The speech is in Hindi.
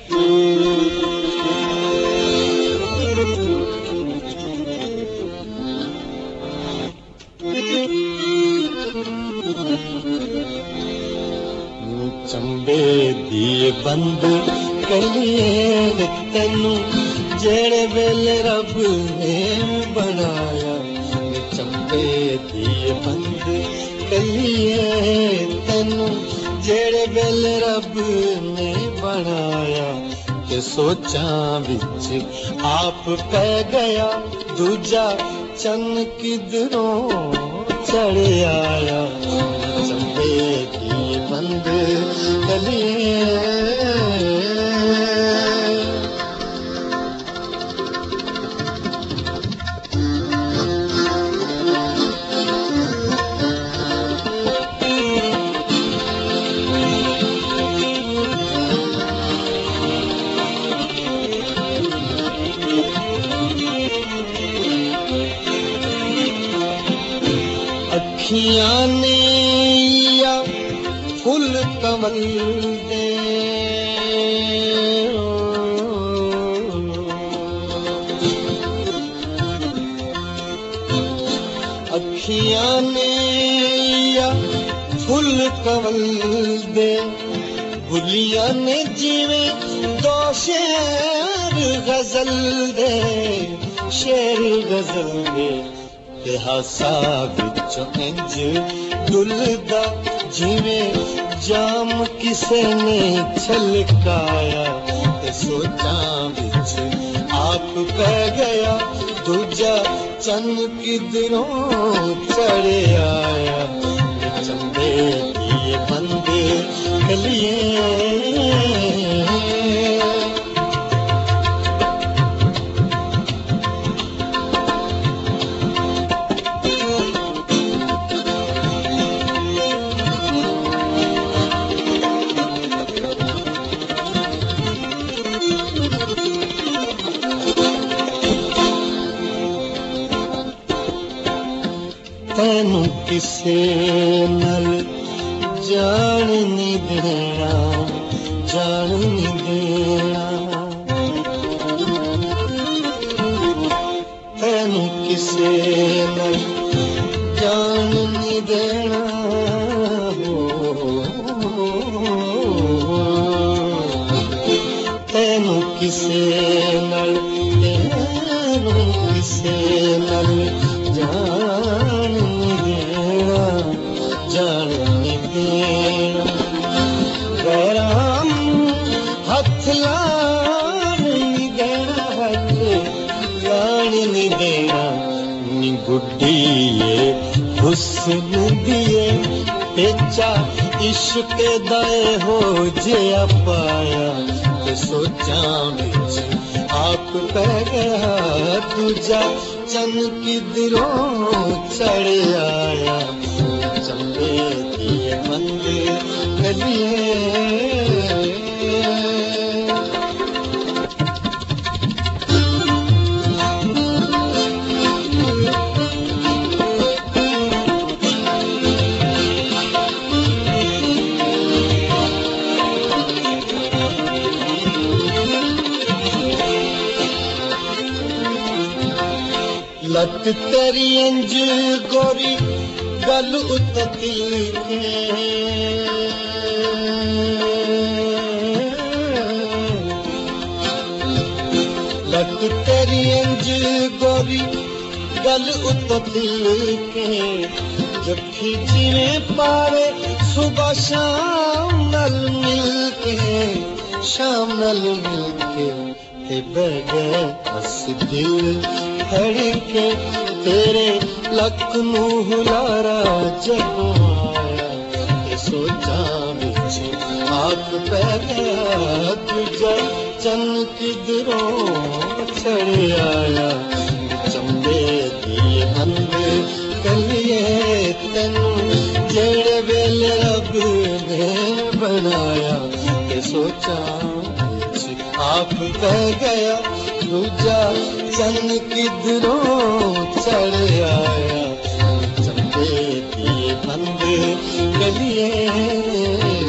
चंबे दिए बंद कलिए तेनू जेड़े वेले रब ने बनाया। चंबे दिए बंद कलिए तेनू जेड़े वेले रब ने बनाया। ते सोचां विच आप पै गया दूजा चन्न किधरों चढ़ आया। चंबे दिए बंद कलिए अखियां ने या फुल कमल दे अखियां ने या फुल कमल दे बुलियां ने जिवें दो शेर गजल दे शेर गजल दे ते हासा विचों इंज डुलदा जिवें जाम किसे ने छलकाया। ते सोचां विच आप पै गया दूजा चन्न किधरों चढ़ आया। चंबे दिए बंद कलिए तैनू किसे नल जान नहीं देना जान नहीं देना। तैनू किसे नल जान नहीं देना तैनू किसे नल जान नहीं देना। गैराम हथ लान नहीं देना हथ लान नहीं देना। नी गुड्डिए हुस्न दिए पेचा इश्क दाए हो जिया पाया। ते सोचां विच आप पै गया दूजा चन्न किधरों चढ़ आया। चंबे दिए बंद कलिए लत तेरी इंज गोरी गल उतती के लत तेरी इंज गोरी गल उतती के जखी जिवें पावे सुबह शाम नल मिल के शाम नल मिल के ते बगे हस दिल फड़ के तेरे लक नू हुलारा जब आया। ते सोचां विच आप पै गया दूजा चन्न किधरों चढ़ आया। चंबे दिए बंद कलिए तेनू जेड़े वेले रब ने बनाया। ते सोचां विच आप पै गया दूजा चन्न किधरों चढ़ आया। चंबे दिए बंद कलिए